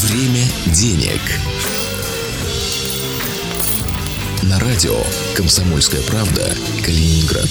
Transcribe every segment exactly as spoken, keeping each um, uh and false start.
Время денег. На радио «Комсомольская правда», Калининград.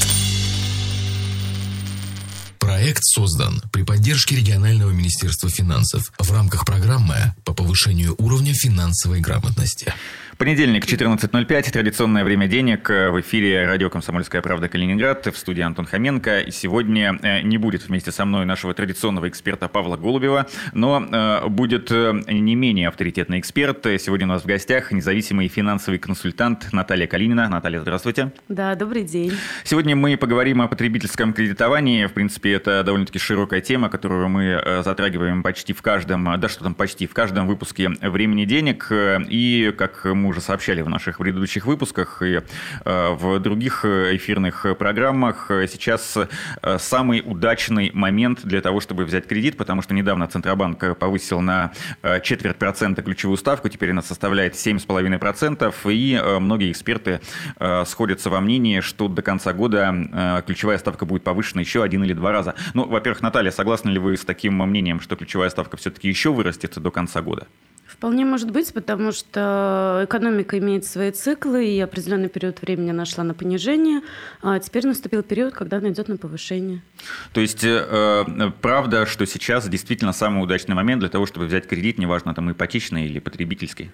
Проект создан при поддержке регионального министерства финансов в рамках программы по повышению уровня финансовой грамотности. Понедельник, четырнадцать ноль пять, традиционное время денег. В эфире радио «Комсомольская правда», Калининград, в студии Антон Хоменко. И сегодня не будет вместе со мной нашего традиционного эксперта Павла Голубева, но будет не менее авторитетный эксперт. Сегодня у нас в гостях независимый финансовый консультант Наталья Калинина. Наталья, здравствуйте. Да, добрый день. Сегодня мы поговорим о потребительском кредитовании. В принципе, это довольно-таки широкая тема, которую мы затрагиваем почти в каждом, да что там почти, в каждом выпуске «Времени денег». И, как мы уже сообщали в наших предыдущих выпусках и э, в других эфирных программах, сейчас э, самый удачный момент для того, чтобы взять кредит, потому что недавно Центробанк повысил на э, четверть процента ключевую ставку, теперь она составляет семь целых пять десятых процента, и э, многие эксперты э, сходятся во мнении, что до конца года э, ключевая ставка будет повышена еще один или два раза. Ну, во-первых, Наталья, согласны ли вы с таким мнением, что ключевая ставка все-таки еще вырастет до конца года? Вполне может быть, потому что экономика имеет свои циклы, и определенный период времени она шла на понижение, а теперь наступил период, когда она идет на повышение. То есть, э, правда, что сейчас действительно самый удачный момент для того, чтобы взять кредит, неважно, там ипотечный или потребительский?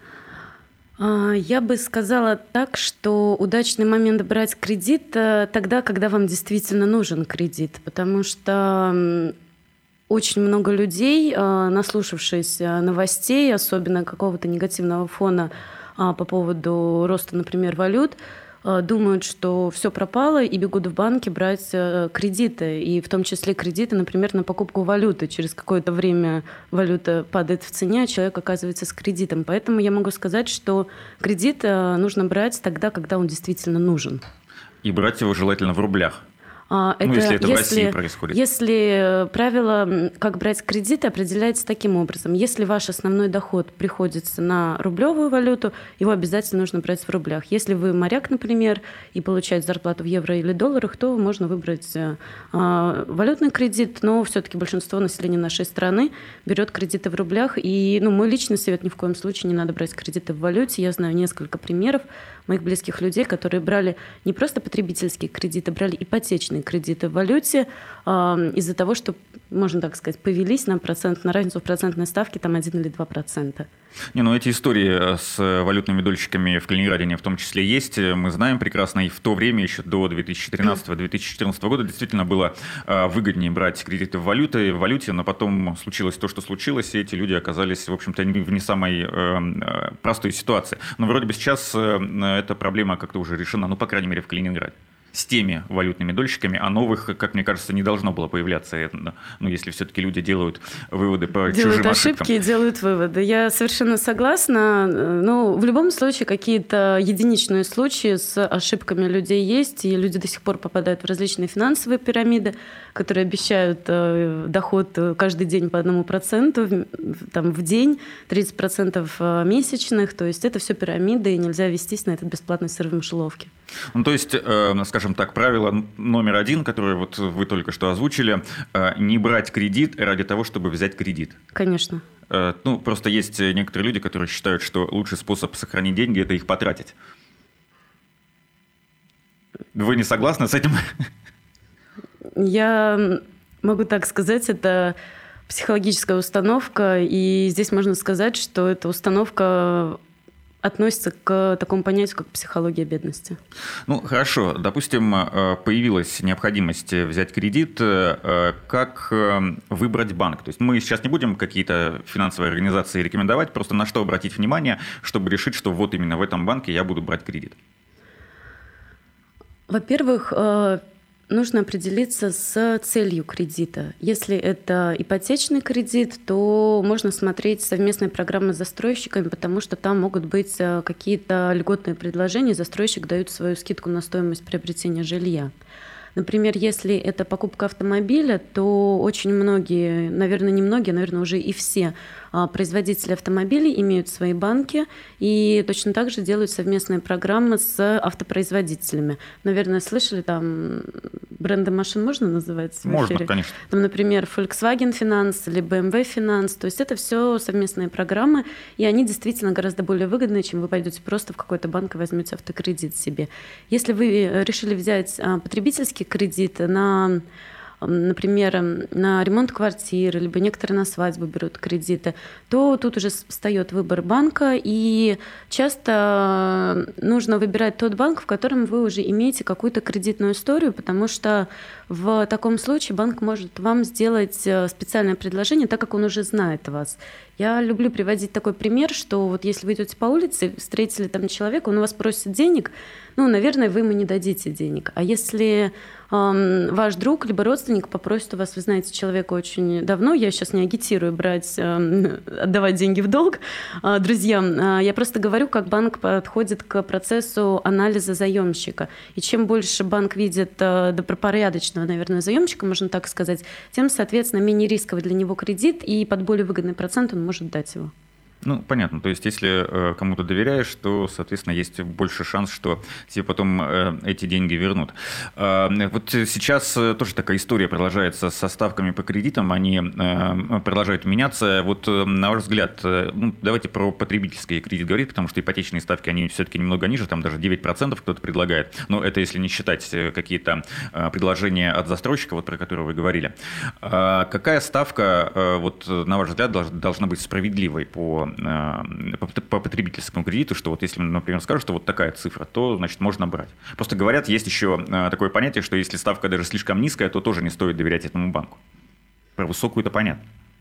Я бы сказала так, что удачный момент брать кредит тогда, когда вам действительно нужен кредит, потому что очень много людей, наслушавшись новостей, особенно какого-то негативного фона по поводу роста, например, валют, думают, что все пропало и бегут в банки брать кредиты, и в том числе кредиты, например, на покупку валюты. Через какое-то время валюта падает в цене, а человек оказывается с кредитом. Поэтому я могу сказать, что кредит нужно брать тогда, когда он действительно нужен. И брать его желательно в рублях. Это, ну, если это если, в России происходит. Если правило, как брать кредиты, определяется таким образом. Если ваш основной доход приходится на рублевую валюту, его обязательно нужно брать в рублях. Если вы моряк, например, и получаете зарплату в евро или долларах, то можно выбрать э, валютный кредит, но все-таки большинство населения нашей страны берет кредиты в рублях. И ну, мой личный совет: ни в коем случае не надо брать кредиты в валюте. Я знаю несколько примеров моих близких людей, которые брали не просто потребительские кредиты, брали ипотечные кредиты в валюте э, из-за того, что, можно так сказать, повелись на, процент, на разницу в процентной ставке там один или два процента. Не, ну эти истории с валютными дольщиками в Калининграде в том числе есть. Мы знаем прекрасно, и в то время, еще до две тысячи тринадцатого — две тысячи четырнадцатого года, действительно было выгоднее брать кредиты в валюте, в валюте, но потом случилось то, что случилось, и эти люди оказались, в общем-то, в не самой э, простой ситуации. Но вроде бы сейчас э, эта проблема как-то уже решена, ну, по крайней мере, в Калининграде. С теми валютными дольщиками, а новых, как мне кажется, не должно было появляться. Ну, если все-таки люди делают выводы по делают чужим ошибки ошибкам. и делают выводы. Я совершенно согласна. Но в любом случае какие-то единичные случаи с ошибками людей есть, и люди до сих пор попадают в различные финансовые пирамиды, которые обещают доход каждый день по одному проценту там, в день, тридцать процентов месячных. То есть это все пирамиды, и нельзя вестись на этот бесплатный сыр в мышеловке. Ну, то есть, э, скажем так, правило номер один, которое вот вы только что озвучили, э, не брать кредит ради того, чтобы взять кредит. Конечно. Э, ну, просто есть некоторые люди, которые считают, что лучший способ сохранить деньги – это их потратить. Вы не согласны с этим? Я могу так сказать, это психологическая установка, и здесь можно сказать, что эта установка относится к такому понятию, как психология бедности. Ну, хорошо. Допустим, появилась необходимость взять кредит. Как выбрать банк? То есть мы сейчас не будем какие-то финансовые организации рекомендовать, просто на что обратить внимание, чтобы решить, что вот именно в этом банке я буду брать кредит? Во-первых, нужно определиться с целью кредита. Если это ипотечный кредит, то можно смотреть совместные программы с застройщиками, потому что там могут быть какие-то льготные предложения. Застройщик дает свою скидку на стоимость приобретения жилья. Например, если это покупка автомобиля, то очень многие, наверное, не многие, наверное, уже и все производители автомобилей имеют свои банки и точно так же делают совместные программы с автопроизводителями. Наверное, слышали там бренды машин можно называть в можно, эфире? Конечно. Там, например, Volkswagen Finance или бэ эм вэ Finance. То есть это все совместные программы, и они действительно гораздо более выгодные, чем вы пойдете просто в какой-то банк и возьмете автокредит себе. Если вы решили взять потребительский кредит на... например, на ремонт квартиры, либо некоторые на свадьбу берут кредиты, то тут уже встает выбор банка, и часто нужно выбирать тот банк, в котором вы уже имеете какую-то кредитную историю, потому что в таком случае банк может вам сделать специальное предложение, так как он уже знает вас. Я люблю приводить такой пример, что вот если вы идете по улице, встретили там человека, он у вас просит денег, ну, наверное, вы ему не дадите денег. А если эм, ваш друг либо родственник попросит у вас, вы знаете человека очень давно, я сейчас не агитирую брать, эм, отдавать деньги в долг э, друзьям, э, я просто говорю, как банк подходит к процессу анализа заемщика. И чем больше банк видит э, добропорядочного, наверное, заемщика, можно так сказать, тем, соответственно, менее рисковый для него кредит, и под более выгодный процент он может дать его. Ну, понятно. То есть, если э, кому-то доверяешь, то, соответственно, есть больше шанс, что тебе потом э, эти деньги вернут. Э, вот сейчас тоже такая история продолжается со ставками по кредитам. Они э, продолжают меняться. Вот, э, на ваш взгляд, э, ну, давайте про потребительский кредит говорить, потому что ипотечные ставки, они все-таки немного ниже, там даже девять процентов кто-то предлагает. Но это если не считать какие-то э, предложения от застройщика, вот про которые вы говорили. Э, какая ставка, э, вот, на ваш взгляд, должна, должна быть справедливой по по потребительскому кредиту, что вот если, например, скажут, что вот такая цифра, то, значит, можно брать. Просто говорят, есть еще такое понятие, что если ставка даже слишком низкая, то тоже не стоит доверять этому банку. Про высокую-то понятно.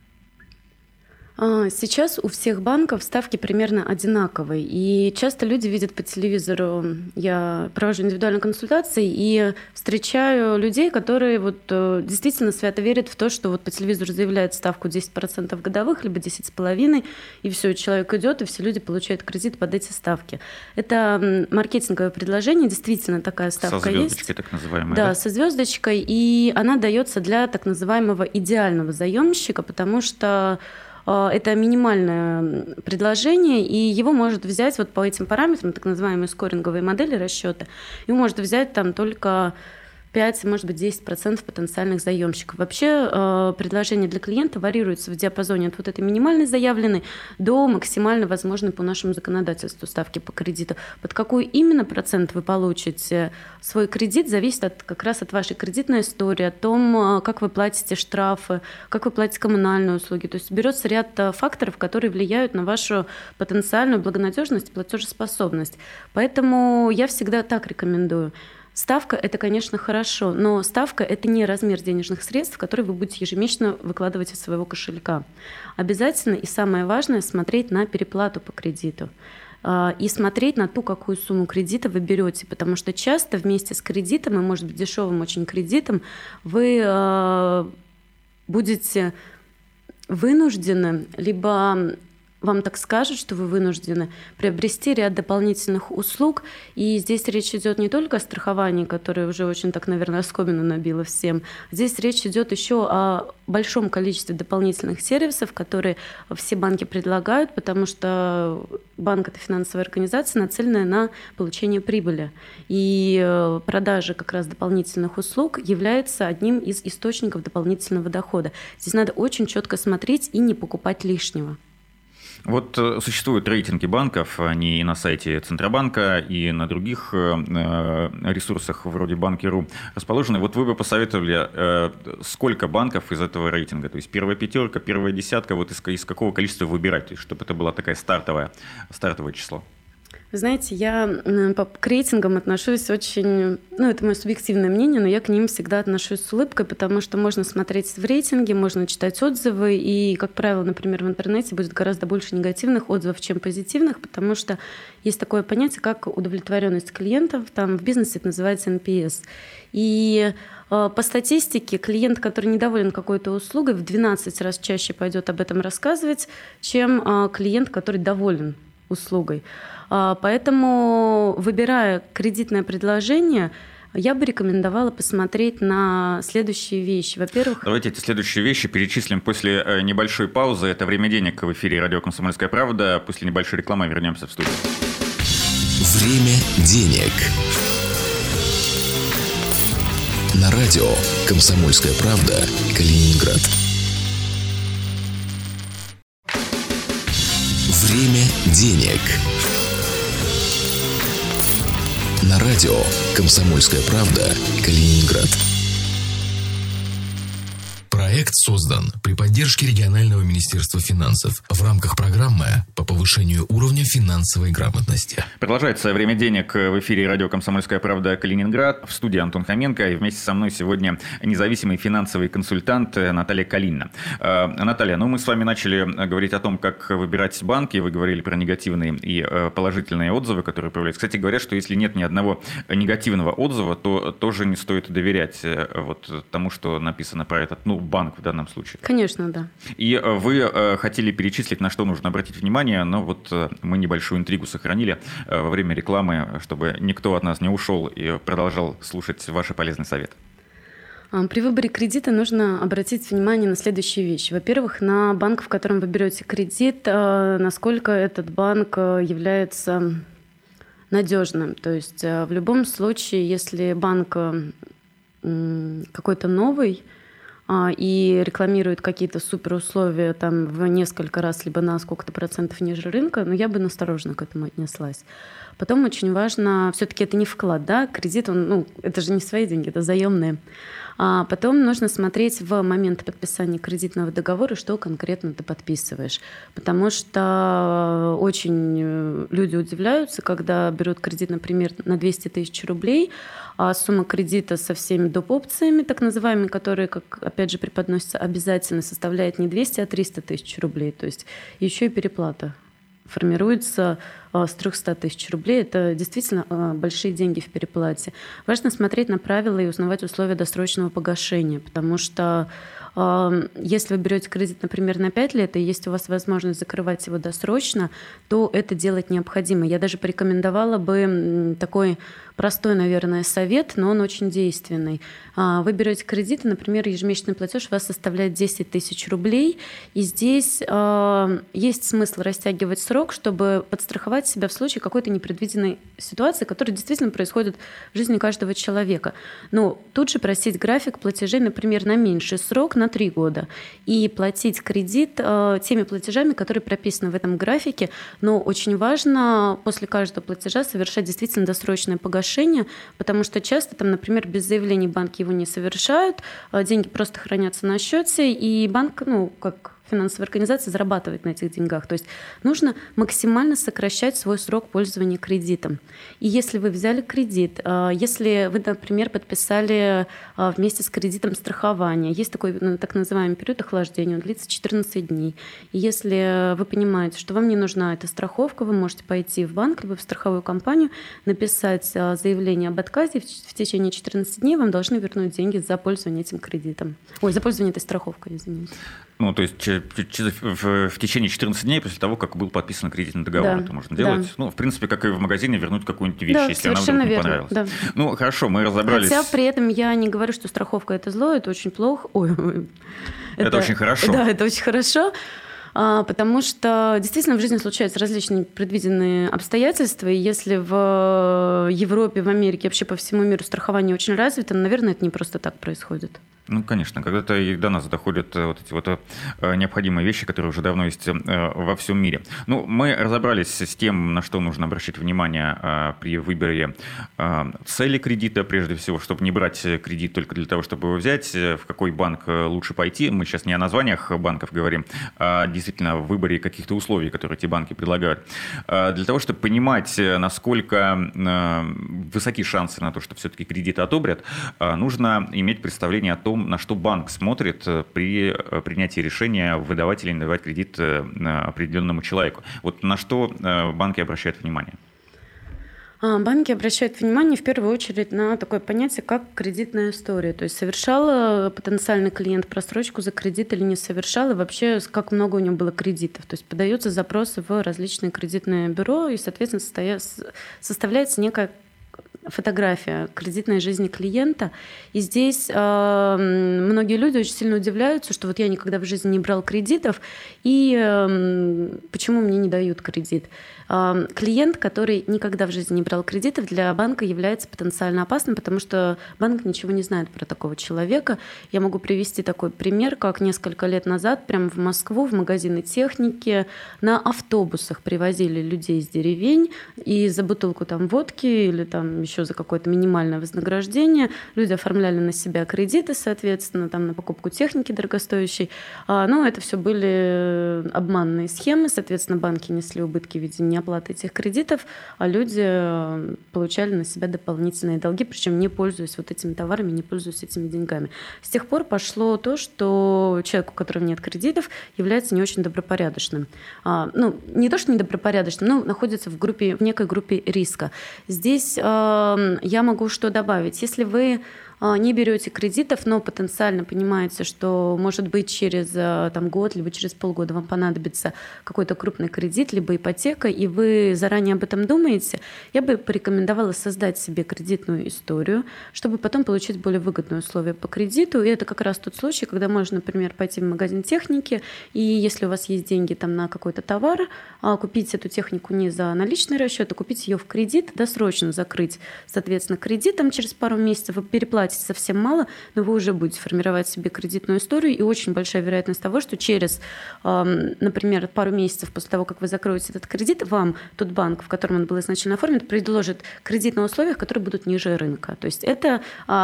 Сейчас у всех банков ставки примерно одинаковые, и часто люди видят по телевизору, я провожу индивидуальные консультации и встречаю людей, которые вот действительно свято верят в то, что вот по телевизору заявляют ставку десять процентов годовых, либо десять с половиной, и все, человек идет, и все люди получают кредит под эти ставки. Это маркетинговое предложение, действительно такая ставка есть. Со звездочкой, есть. Так называемая. Да, да, со звездочкой, и она дается для так называемого идеального заемщика, потому что это минимальное предложение, и его может взять вот по этим параметрам, так называемые скоринговые модели расчета, его может взять там только пять, может быть, десять процентов потенциальных заемщиков. Вообще э, предложение для клиента варьируется в диапазоне от вот этой минимальной заявленной до максимально возможной по нашему законодательству ставки по кредиту. Под какой именно процент вы получите свой кредит, зависит от, как раз от вашей кредитной истории, о том, как вы платите штрафы, как вы платите коммунальные услуги. То есть берется ряд факторов, которые влияют на вашу потенциальную благонадежность и платежеспособность. Поэтому я всегда так рекомендую. Ставка – это, конечно, хорошо, но ставка – это не размер денежных средств, которые вы будете ежемесячно выкладывать из своего кошелька. Обязательно и самое важное – смотреть на переплату по кредиту и смотреть на ту, какую сумму кредита вы берете, потому что часто вместе с кредитом, и, может быть, дешевым очень кредитом, вы будете вынуждены либо вам так скажут, что вы вынуждены приобрести ряд дополнительных услуг. И здесь речь идет не только о страховании, которое уже очень так, наверное, оскомину набило всем. Здесь речь идет еще о большом количестве дополнительных сервисов, которые все банки предлагают, потому что банк – это финансовая организация, нацеленная на получение прибыли. И продажа как раз дополнительных услуг является одним из источников дополнительного дохода. Здесь надо очень четко смотреть и не покупать лишнего. Вот существуют рейтинги банков, они и на сайте Центробанка, и на других ресурсах вроде банки точка ру расположены. Вот вы бы посоветовали, сколько банков из этого рейтинга? То есть первая пятерка, первая десятка, вот из, из какого количества выбирать, то есть, чтобы это было такое стартовое, стартовое число? Вы знаете, я к рейтингам отношусь очень, ну, это мое субъективное мнение, но я к ним всегда отношусь с улыбкой, потому что можно смотреть в рейтинге, можно читать отзывы, и, как правило, например, в интернете будет гораздо больше негативных отзывов, чем позитивных, потому что есть такое понятие, как удовлетворенность клиентов, там в бизнесе это называется эн пи эс. И по статистике, клиент, который недоволен какой-то услугой, в двенадцать раз чаще пойдет об этом рассказывать, чем клиент, который доволен услугой. Поэтому, выбирая кредитное предложение, я бы рекомендовала посмотреть на следующие вещи. Во-первых... Давайте эти следующие вещи перечислим после небольшой паузы. Это «Время денег» в эфире радио «Комсомольская правда». После небольшой рекламы вернемся в студию. Время денег. На радио «Комсомольская правда» Калининград. Время денег. На радио «Комсомольская правда» Калининград. Проект создан при поддержке регионального министерства финансов в рамках программы по повышению уровня финансовой грамотности. Продолжается «Время денег» в эфире радио «Комсомольская правда» Калининград. В студии Антон Хоменко. И вместе со мной сегодня независимый финансовый консультант Наталья Калинина. Наталья, ну мы с вами начали говорить о том, как выбирать банки. Вы говорили про негативные и положительные отзывы, которые появляются. Кстати, говорят, что если нет ни одного негативного отзыва, то тоже не стоит доверять вот тому, что написано про этот, ну, банк в данном случае. Конечно, да. И вы э, хотели перечислить, на что нужно обратить внимание, но вот э, мы небольшую интригу сохранили э, во время рекламы, чтобы никто от нас не ушел и продолжал слушать ваши полезные советы. При выборе кредита нужно обратить внимание на следующие вещи. Во-первых, на банк, в котором вы берете кредит, э, насколько этот банк является надежным. То есть э, в любом случае, если банк э, какой-то новый, и рекламирует какие-то суперусловия там в несколько раз, либо на сколько-то процентов ниже рынка, но я бы настороженно к этому отнеслась. Потом очень важно, все-таки это не вклад, да, кредит, он, ну, это же не свои деньги, это заемные. А потом нужно смотреть в момент подписания кредитного договора, что конкретно ты подписываешь. Потому что очень люди удивляются, когда берут кредит, например, на двести тысяч рублей, а сумма кредита со всеми доп. Опциями, так называемыми, которые, как опять же преподносятся обязательно, составляет не двести, а триста тысяч рублей. То есть еще и переплата формируется с триста тысяч рублей. Это действительно большие деньги в переплате. Важно смотреть на правила и узнавать условия досрочного погашения, потому что если вы берете кредит, например, на пять лет, и есть у вас возможность закрывать его досрочно, то это делать необходимо. Я даже порекомендовала бы такой простой, наверное, совет, но он очень действенный. Вы берете кредит, и, например, ежемесячный платеж у вас составляет десять тысяч рублей, и здесь есть смысл растягивать срок, чтобы подстраховать себя в случае какой-то непредвиденной ситуации, которая действительно происходит в жизни каждого человека. Но тут же просить график платежей, например, на меньший срок, на три года, и платить кредит э, теми платежами, которые прописаны в этом графике. Но очень важно после каждого платежа совершать действительно досрочное погашение, потому что часто, там, например, без заявлений банки его не совершают, э, деньги просто хранятся на счете, и банк, ну, как финансовая организация, зарабатывает на этих деньгах. То есть нужно максимально сокращать свой срок пользования кредитом. И если вы взяли кредит, если вы, например, подписали вместе с кредитом страхование, есть такой так называемый период охлаждения, он длится четырнадцать дней. И если вы понимаете, что вам не нужна эта страховка, вы можете пойти в банк либо в страховую компанию, написать заявление об отказе, в течение четырнадцати дней вам должны вернуть деньги за пользование этим кредитом. Ой, за пользование этой страховкой, извините. Ну, то есть в течение четырнадцати дней после того, как был подписан кредитный договор, да, это можно делать. Да. Ну, в принципе, как и в магазине, вернуть какую-нибудь вещь, да, если она вдруг не понравилась. Да. Ну, хорошо, мы разобрались. Хотя при этом я не говорю, что страховка – это зло, это очень плохо. Ой, это, это очень хорошо. Да, это очень хорошо. Потому что действительно в жизни случаются различные непредвиденные обстоятельства, и если в Европе, в Америке, вообще по всему миру страхование очень развито, наверное, это не просто так происходит. Ну, конечно, когда-то и до нас доходят вот эти вот необходимые вещи, которые уже давно есть во всем мире. Ну, мы разобрались с тем, на что нужно обращать внимание при выборе цели кредита, прежде всего, чтобы не брать кредит только для того, чтобы его взять, в какой банк лучше пойти. Мы сейчас не о названиях банков говорим, а действительно в выборе каких-то условий, которые эти банки предлагают. Для того, чтобы понимать, насколько высоки шансы на то, что все-таки кредиты одобрят, нужно иметь представление о том, на что банк смотрит при принятии решения выдавать или не давать кредит определенному человеку. Вот на что банки обращают внимание? Банки обращают внимание в первую очередь на такое понятие, как кредитная история. То есть совершал потенциальный клиент просрочку за кредит или не совершал, и вообще как много у него было кредитов. То есть подаются запросы в различные кредитные бюро, и, соответственно, состоя... составляется некая фотография кредитной жизни клиента. И здесь э, многие люди очень сильно удивляются, что вот я никогда в жизни не брал кредитов, и э, почему мне не дают кредит. Э, клиент, который никогда в жизни не брал кредитов, для банка является потенциально опасным, потому что банк ничего не знает про такого человека. Я могу привести такой пример, как несколько лет назад прямо в Москву в магазины техники на автобусах привозили людей из деревень, и за бутылку там водки или там еще за какое-то минимальное вознаграждение люди оформляли на себя кредиты, соответственно, там на покупку техники дорогостоящей. А, но это все были обманные схемы, соответственно, банки несли убытки в виде неоплаты этих кредитов, а люди получали на себя дополнительные долги, причем не пользуясь вот этими товарами, не пользуясь этими деньгами. С тех пор пошло то, что человек, у которого нет кредитов, является не очень добропорядочным. А, ну, не то, что недобропорядочным, но находится в группе, в некой группе риска. Здесь э, я могу что добавить? Если вы не берете кредитов, но потенциально понимаете, что, может быть, через там, год, либо через полгода вам понадобится какой-то крупный кредит, либо ипотека, и вы заранее об этом думаете, я бы порекомендовала создать себе кредитную историю, чтобы потом получить более выгодные условия по кредиту. И это как раз тот случай, когда можно, например, пойти в магазин техники, и если у вас есть деньги там, на какой-то товар, купить эту технику не за наличный расчет, а купить ее в кредит, досрочно закрыть, соответственно, кредитом через пару месяцев, вы переплатите совсем мало, но вы уже будете формировать себе кредитную историю, и очень большая вероятность того, что через, например, пару месяцев после того, как вы закроете этот кредит, вам тот банк, в котором он был изначально оформлен, предложит кредит на условиях, которые будут ниже рынка. То есть это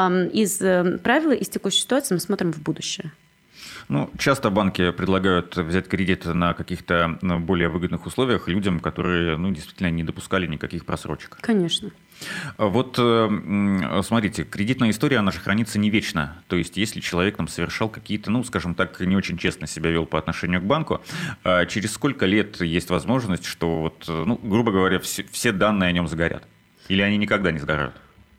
из правила, из текущей ситуации мы смотрим в будущее. Ну, часто банки предлагают взять кредит на каких-то более выгодных условиях людям, которые ну, действительно не допускали никаких просрочек. Конечно. Вот смотрите, кредитная история, она же хранится не вечно. То есть, если человек там совершал какие-то, ну, скажем так, не очень честно себя вел по отношению к банку, через сколько лет есть возможность, что, вот, ну, грубо говоря, все, все данные о нем сгорят? Или они никогда не сгорают?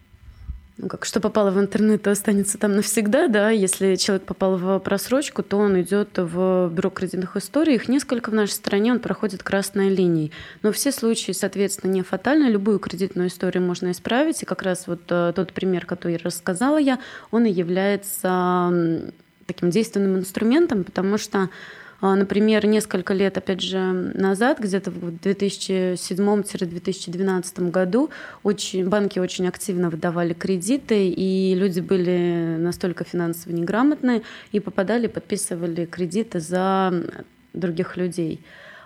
Ну, как что попало в интернет, то останется там навсегда, да. Если человек попал в просрочку, то он идет в бюро кредитных историй. Их несколько в нашей стране, он проходит красной линией. Но все случаи, соответственно, не фатальны. Любую кредитную историю можно исправить. И как раз вот тот пример, который рассказала я, он и является таким действенным инструментом, потому что, например, несколько лет, опять же, назад, где-то в две тысячи седьмом - две тысячи двенадцатом году очень, банки очень активно выдавали кредиты, и люди были настолько финансово неграмотные и попадали, подписывали кредиты за других людей.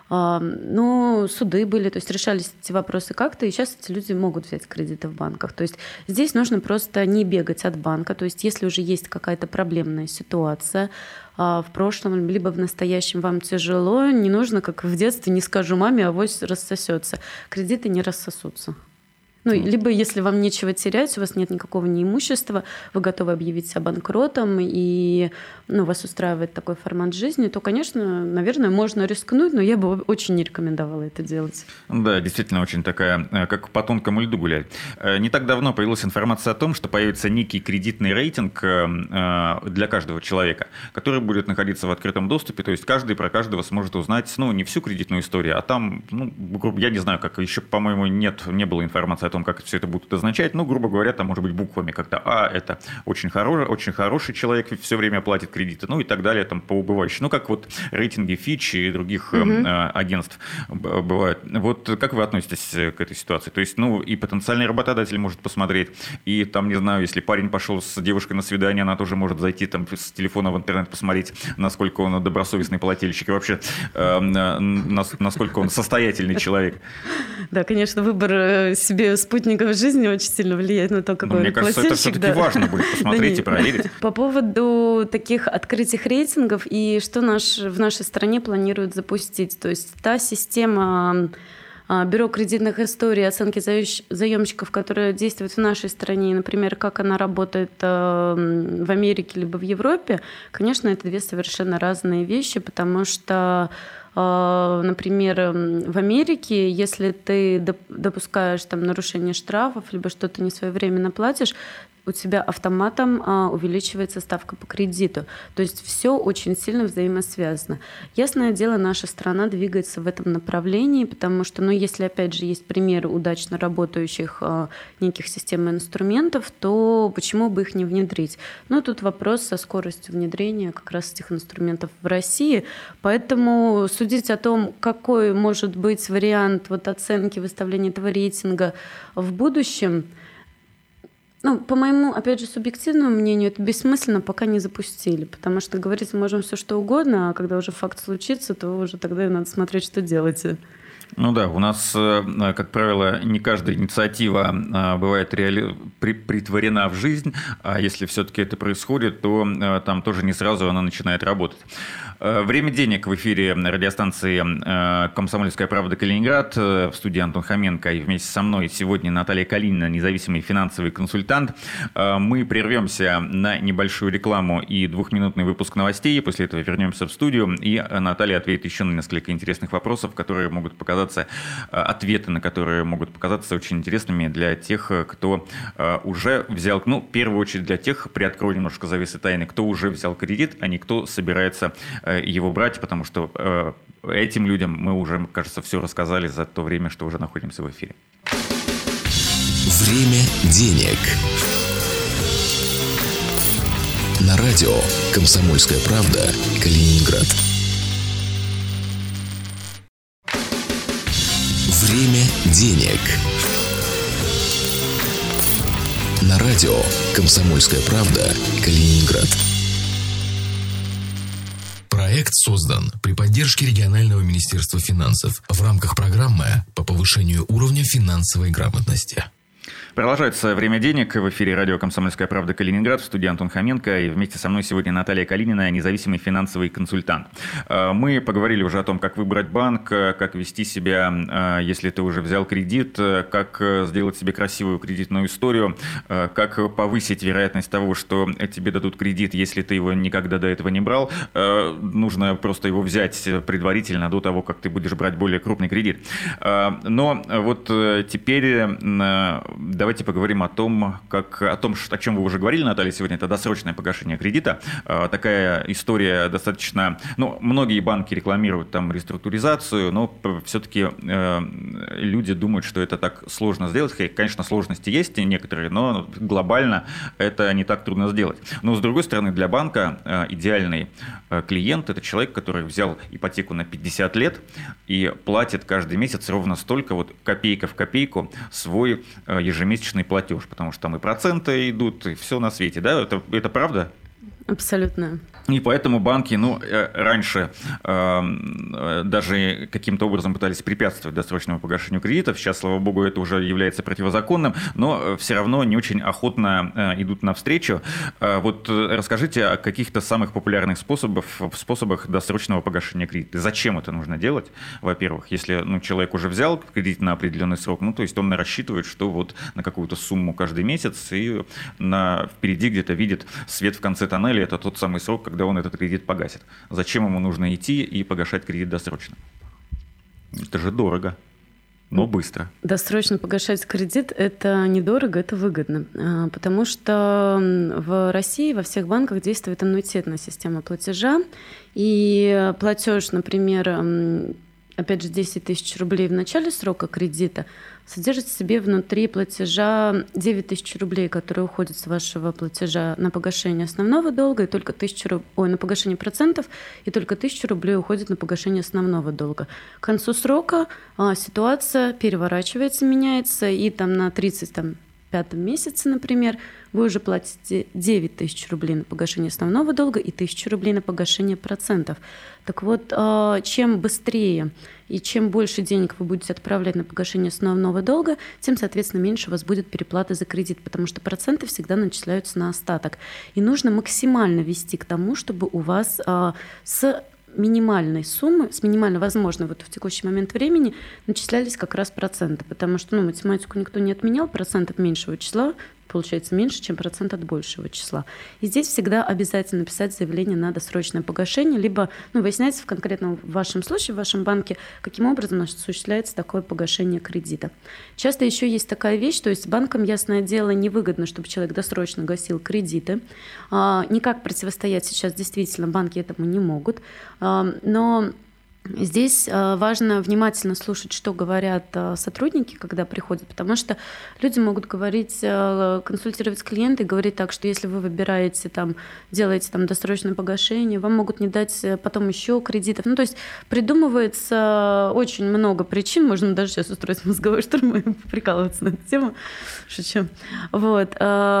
Но суды были, то есть решались эти вопросы как-то, и сейчас эти люди могут взять кредиты в банках. То есть здесь нужно просто не бегать от банка. То есть если уже есть какая-то проблемная ситуация в прошлом, либо в настоящем вам тяжело, не нужно, как в детстве, не скажу маме, авось рассосется. Кредиты не рассосутся. Ну, либо если вам нечего терять, у вас нет никакого ни имущества, вы готовы объявить себя банкротом, и ну, вас устраивает такой формат жизни, то, конечно, наверное, можно рискнуть, но я бы очень не рекомендовала это делать. Да, действительно, очень такая, как по тонкому льду гулять. Не так давно появилась информация о том, что появится некий кредитный рейтинг для каждого человека, который будет находиться в открытом доступе, то есть каждый про каждого сможет узнать, ну, не всю кредитную историю, а там, ну, я не знаю, как еще, по-моему, нет, не было информации о том, как все это будет означать, ну, грубо говоря, там может быть буквами как-то, а, это очень хороший, очень хороший человек, все время платит кредиты, ну и так далее, там, по убывающей. Ну, как вот рейтинги Fitch и других угу. э, агентств бывают. Вот как вы относитесь к этой ситуации? То есть, ну, и потенциальный работодатель может посмотреть, и там, не знаю, если парень пошел с девушкой на свидание, она тоже может зайти там с телефона в интернет посмотреть, насколько он добросовестный плательщик и вообще э, насколько он состоятельный человек. Да, конечно, выбор себе спутников жизни очень сильно влияет на то, какой Мне кажется, это все-таки да. важно будет посмотреть да и проверить. По поводу таких открытых рейтингов и что наш, в нашей стране планируют запустить. То есть та система бюро кредитных историй, оценки заемщиков, которая действует в нашей стране, например, как она работает в Америке либо в Европе, конечно, это две совершенно разные вещи, потому что например, в Америке, если ты допускаешь там, нарушение штрафов, либо что-то несвоевременно платишь, у тебя автоматом а, увеличивается ставка по кредиту. То есть все очень сильно взаимосвязано. Ясное дело, наша страна двигается в этом направлении, потому что, ну, если, опять же, есть примеры удачно работающих а, неких систем и инструментов, то почему бы их не внедрить? Ну, тут вопрос со скоростью внедрения как раз этих инструментов в России. Поэтому судить о том, какой может быть вариант вот оценки выставления этого рейтинга в будущем, ну, по моему, опять же, субъективному мнению, это бессмысленно, пока не запустили. Потому что говорить мы можем все что угодно, а когда уже факт случится, то уже тогда и надо смотреть, что делаете. Ну да, у нас, как правило, не каждая инициатива бывает реали... притворена в жизнь, а если все-таки это происходит, то там тоже не сразу она начинает работать. Время денег в эфире радиостанции «Комсомольская правда. Калининград». В студии Антон Хоменко и вместе со мной сегодня Наталья Калинина, независимый финансовый консультант. Мы прервемся на небольшую рекламу и двухминутный выпуск новостей. После этого вернемся в студию, и Наталья ответит еще на несколько интересных вопросов, которые могут показаться, ответы на которые могут показаться очень интересными для тех, кто уже взял, ну, в первую очередь для тех, приоткрою немножко завесы тайны, кто уже взял кредит, а не кто собирается его брать, потому что э, этим людям мы уже, кажется, все рассказали за то время, что уже находимся в эфире. Время денег. На радио «Комсомольская правда. Калининград». Время денег. На радио «Комсомольская правда. Калининград». Проект создан при поддержке регионального министерства финансов в рамках программы по повышению уровня финансовой грамотности. Продолжается «Время денег». В эфире радио «Комсомольская правда. Калининград». В студии Антон Хоменко. И вместе со мной сегодня Наталья Калинина, независимый финансовый консультант. Мы поговорили уже о том, как выбрать банк, как вести себя, если ты уже взял кредит, как сделать себе красивую кредитную историю, как повысить вероятность того, что тебе дадут кредит, если ты его никогда до этого не брал. Нужно просто его взять предварительно до того, как ты будешь брать более крупный кредит. Но вот теперь давайте Давайте поговорим о том, как, о том, о чем вы уже говорили, Наталья, сегодня. Это досрочное погашение кредита. Такая история достаточно... Ну, многие банки рекламируют там реструктуризацию, но все-таки э, люди думают, что это так сложно сделать. Конечно, сложности есть некоторые, но глобально это не так трудно сделать. Но, с другой стороны, для банка э, идеальный э, клиент – это человек, который взял ипотеку на пятьдесят лет и платит каждый месяц ровно столько, вот копейка в копейку, свой э, ежемесячный платеж, потому что там и проценты идут, и все на свете, да? Это, это правда? Абсолютно. И поэтому банки, ну, раньше э, даже каким-то образом пытались препятствовать досрочному погашению кредитов. Сейчас, слава богу, это уже является противозаконным, но все равно не очень охотно э, идут навстречу. Э, вот расскажите о каких-то самых популярных способах, способах досрочного погашения кредита. Зачем это нужно делать? Во-первых, если ну, человек уже взял кредит на определенный срок, ну, то есть он рассчитывает, что вот на какую-то сумму каждый месяц и на, впереди где-то видит свет в конце тоннеля. Это тот самый срок, когда он этот кредит погасит. Зачем ему нужно идти и погашать кредит досрочно? Это же дорого, но быстро. Досрочно погашать кредит – это недорого, это выгодно. Потому что в России во всех банках действует аннуитетная система платежа. И платеж, например, опять же, десять тысяч рублей в начале срока кредита содержит в себе внутри платежа девять тысяч рублей, которые уходят с вашего платежа на погашение основного долга, и только тысяча рублей, ой, на погашение процентов, и только тысяча рублей уходит на погашение основного долга. К концу срока а, ситуация переворачивается, меняется, и там на тридцать пятом месяце, например, вы уже платите девять тысяч рублей на погашение основного долга и тысячу рублей на погашение процентов. Так вот, чем быстрее и чем больше денег вы будете отправлять на погашение основного долга, тем, соответственно, меньше у вас будет переплаты за кредит, потому что проценты всегда начисляются на остаток. И нужно максимально вести к тому, чтобы у вас с минимальной суммы, с минимально возможной вот в текущий момент времени начислялись как раз проценты, потому что ну, математику никто не отменял, процентов меньшего числа получается меньше, чем процент от большего числа. И здесь всегда обязательно писать заявление на досрочное погашение, либо ну, выяснять в конкретном вашем случае, в вашем банке, каким образом осуществляется такое погашение кредита. Часто еще есть такая вещь, то есть банкам, ясное дело, невыгодно, чтобы человек досрочно гасил кредиты. Никак противостоять сейчас действительно банки этому не могут, но здесь важно внимательно слушать, что говорят сотрудники, когда приходят, потому что люди могут говорить, консультировать клиента и говорить так, что если вы выбираете, там, делаете там, досрочное погашение, вам могут не дать потом еще кредитов. Ну, то есть придумывается очень много причин, можно даже сейчас устроить мозговой штурм и прикалываться на эту тему. Шучу. Вот.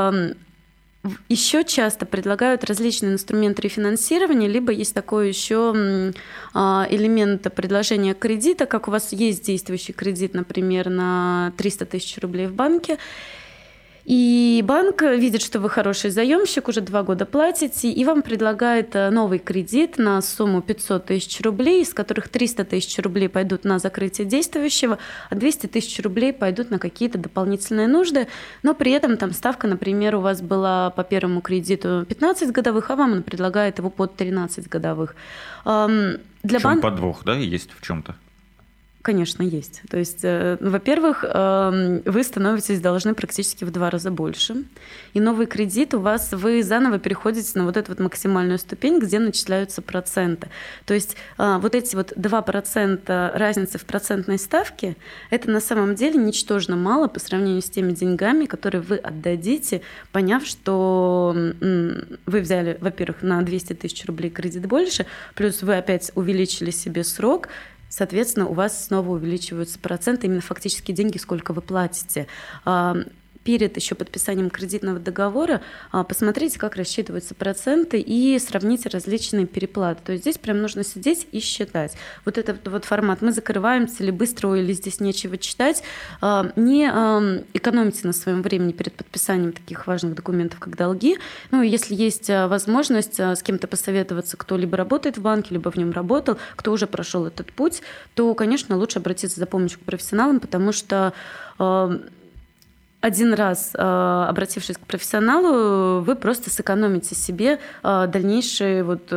Еще часто предлагают различные инструменты рефинансирования, либо есть такой еще элемент предложения кредита, как у вас есть действующий кредит, например, на триста тысяч рублей в банке, и банк видит, что вы хороший заемщик, уже два года платите, и вам предлагает новый кредит на сумму пятьсот тысяч рублей, из которых триста тысяч рублей пойдут на закрытие действующего, а двести тысяч рублей пойдут на какие-то дополнительные нужды, но при этом там ставка, например, у вас была по первому кредиту пятнадцать годовых, а вам он предлагает его под тринадцать годовых. Для в чем бан... подвох, да, есть в чем-то? Конечно, есть. То есть, э, во-первых, э, вы становитесь должны практически в два раза больше. И новый кредит у вас, вы заново переходите на вот эту вот максимальную ступень, где начисляются проценты. То есть э, вот эти вот два процента разницы в процентной ставке, это на самом деле ничтожно мало по сравнению с теми деньгами, которые вы отдадите, поняв, что э, вы взяли, во-первых, на двести тысяч рублей кредит больше, плюс вы опять увеличили себе срок. Соответственно, у вас снова увеличиваются проценты, именно фактически деньги, сколько вы платите. Перед еще подписанием кредитного договора посмотрите, как рассчитываются проценты, и сравните различные переплаты. То есть здесь прям нужно сидеть и считать. Вот этот вот формат «мы закрываемся» или «быстро» или «здесь нечего читать». Не экономьте на своем времени перед подписанием таких важных документов, как долги. Ну, если есть возможность с кем-то посоветоваться, кто либо работает в банке, либо в нем работал, кто уже прошел этот путь, то, конечно, лучше обратиться за помощью к профессионалам, потому что один раз, обратившись к профессионалу, вы просто сэкономите себе дальнейшие вот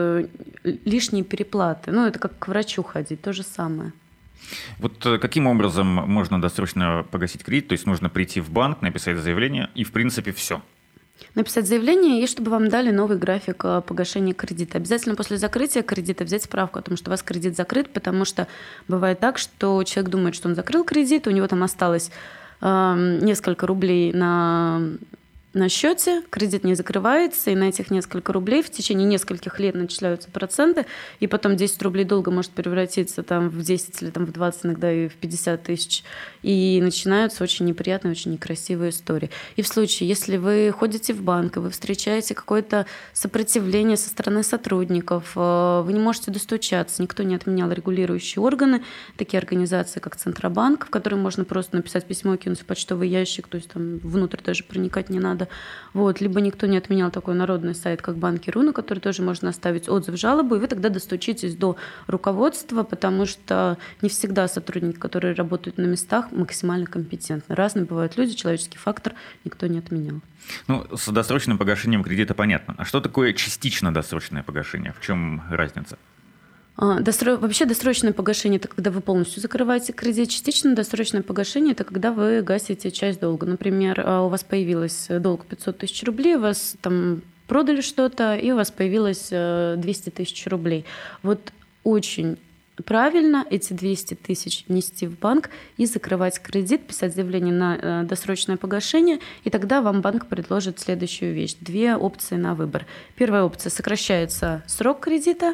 лишние переплаты. Ну, это как к врачу ходить, то же самое. Вот каким образом можно досрочно погасить кредит? То есть нужно прийти в банк, написать заявление, и, в принципе, все. Написать заявление, и чтобы вам дали новый график погашения кредита. Обязательно после закрытия кредита взять справку о том, что у вас кредит закрыт, потому что бывает так, что человек думает, что он закрыл кредит, у него там осталось несколько рублей на, на счете, кредит не закрывается, и на этих несколько рублей в течение нескольких лет начисляются проценты, и потом десять рублей долга может превратиться там, в десять или там, в двадцать, иногда и в пятьдесят тысяч, и начинаются очень неприятные, очень некрасивые истории. И в случае, если вы ходите в банк, и вы встречаете какое-то сопротивление со стороны сотрудников, вы не можете достучаться, никто не отменял регулирующие органы, такие организации, как Центробанк, в которые можно просто написать письмо и кинуть в почтовый ящик, то есть там внутрь даже проникать не надо. Вот. Либо никто не отменял такой народный сайт, как Банки.ру, на который тоже можно оставить отзыв, жалобу, и вы тогда достучитесь до руководства, потому что не всегда сотрудники, которые работают на местах, максимально компетентны. Разные бывают люди, человеческий фактор никто не отменял. Ну, с досрочным погашением кредита понятно. А что такое частично досрочное погашение? В чем разница? Досро... Вообще досрочное погашение – это когда вы полностью закрываете кредит. Частично досрочное погашение – это когда вы гасите часть долга. Например, у вас появилось долг пятьсот тысяч рублей, у вас там продали что-то, и у вас появилось двести тысяч рублей. Вот очень правильно эти двести тысяч нести в банк и закрывать кредит, писать заявление на досрочное погашение, и тогда вам банк предложит следующую вещь. Две опции на выбор. Первая опция – сокращается срок кредита,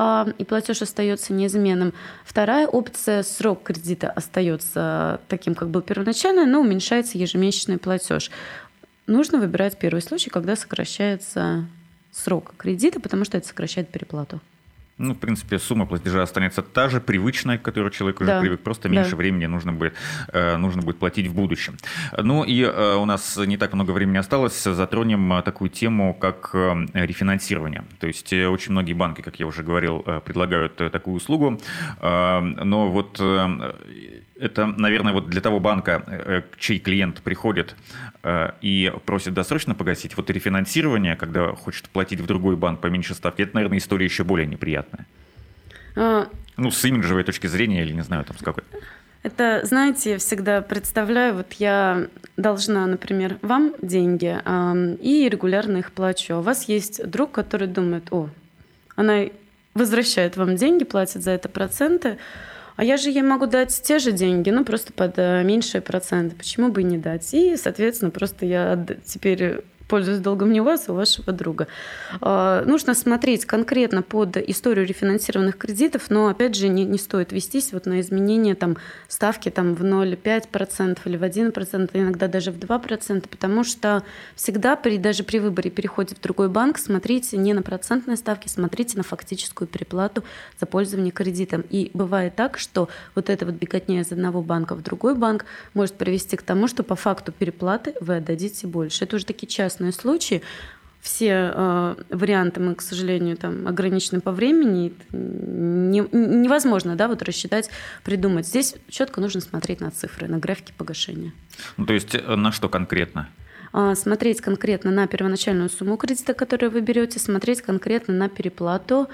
и платеж остается неизменным. Вторая опция – срок кредита остается таким, как был первоначально, но уменьшается ежемесячный платеж. Нужно выбирать первый случай, когда сокращается срок кредита, потому что это сокращает переплату. Ну, в принципе, сумма платежа останется та же, привычная, к которой человек уже да. привык, просто меньше да. времени нужно будет, э, нужно будет платить в будущем. Ну и э, у нас не так много времени осталось, затронем такую тему, как э, рефинансирование. То есть э, очень многие банки, как я уже говорил, э, предлагают э, такую услугу, э, но вот... Э, это, наверное, вот для того банка, чей клиент приходит и просит досрочно погасить, вот рефинансирование, когда хочет платить в другой банк по меньшей ставке, это, наверное, история еще более неприятная. А... Ну, с имиджевой точки зрения или не знаю, там с какой. Это, знаете, я всегда представляю, вот я должна, например, вам деньги э, и регулярно их плачу. А у вас есть друг, который думает, о, она возвращает вам деньги, платит за это проценты, а я же ей могу дать те же деньги, ну, просто под меньшие проценты. Почему бы и не дать? И, соответственно, просто я теперь... пользуюсь долгом не у вас, а у вашего друга. Нужно смотреть конкретно под историю рефинансированных кредитов, но, опять же, не, не стоит вестись вот на изменение там, ставки там, в ноль целых пять десятых процента или в один процент, иногда даже в два процента, потому что всегда, при, даже при выборе перехода в другой банк, смотрите не на процентные ставки, смотрите на фактическую переплату за пользование кредитом. И бывает так, что вот эта вот беготня из одного банка в другой банк может привести к тому, что по факту переплаты вы отдадите больше. Это уже такие частные случаи. Все э, варианты мы, к сожалению, там, ограничены по времени. Не, невозможно да, вот рассчитать, придумать. Здесь четко нужно смотреть на цифры, на графики погашения. Ну, то есть на что конкретно? Смотреть конкретно на первоначальную сумму кредита, которую вы берете, смотреть конкретно на переплату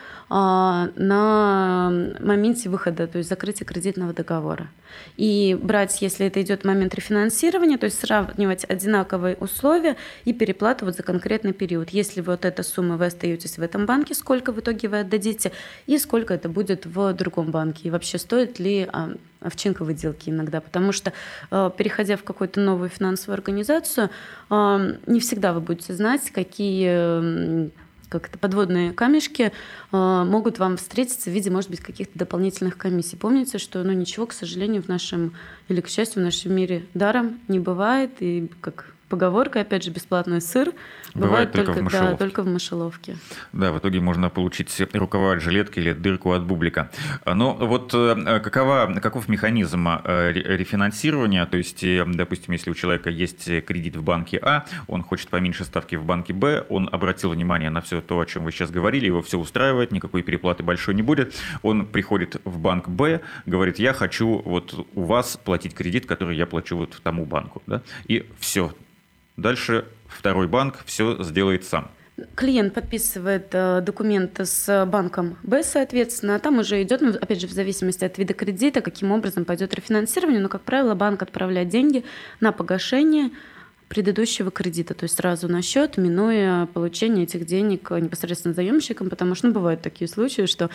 на моменте выхода, то есть закрытия кредитного договора. И брать, если это идет момент рефинансирования, то есть сравнивать одинаковые условия и переплату вот за конкретный период. Если вот эта сумма, вы остаетесь в этом банке, сколько в итоге вы отдадите, и сколько это будет в другом банке. И вообще стоит ли овчинка выделки иногда, потому что, переходя в какую-то новую финансовую организацию, не всегда вы будете знать, какие как-то подводные камешки могут вам встретиться в виде, может быть, каких-то дополнительных комиссий. Помните, что ну, ничего, к сожалению, в нашем, или, к счастью, в нашем мире даром не бывает, и как поговорка, опять же, бесплатный сыр бывает, бывает только, только, в да, только в мышеловке. Да, в итоге можно получить рукава от жилетки или дырку от бублика. Но вот какова, каков механизм рефинансирования? То есть, допустим, если у человека есть кредит в банке А, он хочет поменьше ставки в банке Б, он обратил внимание на все то, о чем вы сейчас говорили, его все устраивает, никакой переплаты большой не будет. Он приходит в банк Б, говорит, я хочу вот у вас платить кредит, который я плачу вот тому банку. Да? И все. Дальше второй банк все сделает сам. Клиент подписывает э, документы с банком Б, соответственно, а там уже идет, ну, опять же, в зависимости от вида кредита, каким образом пойдет рефинансирование, но, как правило, банк отправляет деньги на погашение предыдущего кредита, то есть сразу на счет, минуя получение этих денег непосредственно заемщикам, потому что ну, бывают такие случаи, что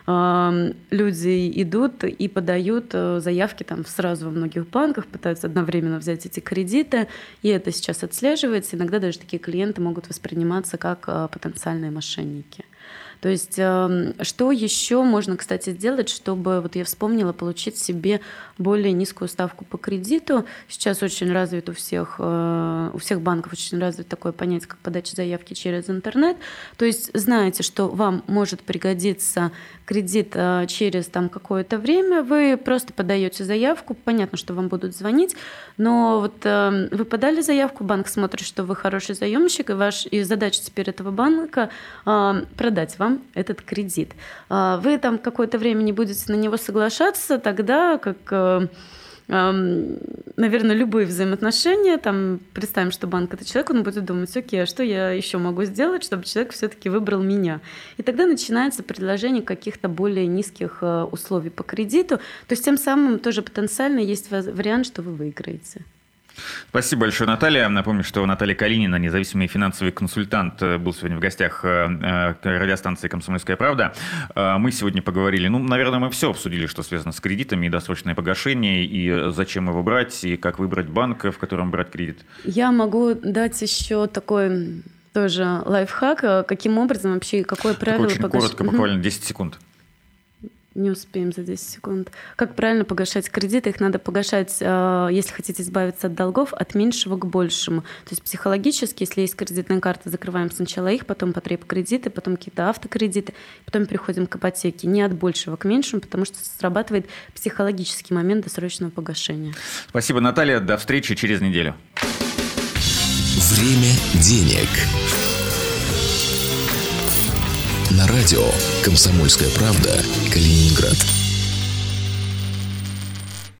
э, люди идут и подают заявки там, сразу во многих банках, пытаются одновременно взять эти кредиты, и это сейчас отслеживается. Иногда даже такие клиенты могут восприниматься как э, потенциальные мошенники. То есть что еще можно, кстати, сделать, чтобы, вот я вспомнила, получить себе более низкую ставку по кредиту. Сейчас очень развит у всех, у всех банков очень развит такое понятие, как подача заявки через интернет. То есть знаете, что вам может пригодиться кредит через там, какое-то время, вы просто подаете заявку, понятно, что вам будут звонить, но вот вы подали заявку, банк смотрит, что вы хороший заемщик, и, ваш, и задача теперь этого банка продать вам этот кредит. Вы там какое-то время не будете на него соглашаться, тогда как, наверное, любые взаимоотношения, там, представим, что банк – это человек, он будет думать, окей, а что я еще могу сделать, чтобы человек все-таки выбрал меня? И тогда начинается предложение каких-то более низких условий по кредиту, то есть тем самым тоже потенциально есть вариант, что вы выиграете. Спасибо большое, Наталья. Напомню, что Наталья Калинина, независимый финансовый консультант, был сегодня в гостях радиостанции «Комсомольская правда». Мы сегодня поговорили, ну, наверное, мы все обсудили, что связано с кредитами и досрочное погашение, и зачем его брать, и как выбрать банк, в котором брать кредит. Я могу дать еще такой тоже лайфхак, каким образом вообще, какое правило погашения. Очень коротко, буквально десять секунд. Не успеем за десять секунд. Как правильно погашать кредиты? Их надо погашать, если хотите избавиться от долгов, от меньшего к большему. То есть психологически, если есть кредитная карта, закрываем сначала их, потом потреб-кредиты, потом какие-то автокредиты, потом переходим к ипотеке. Не от большего к меньшему, потому что срабатывает психологический момент досрочного погашения. Спасибо, Наталья. До встречи через неделю. Время денег. На радио «Комсомольская правда», Калининград.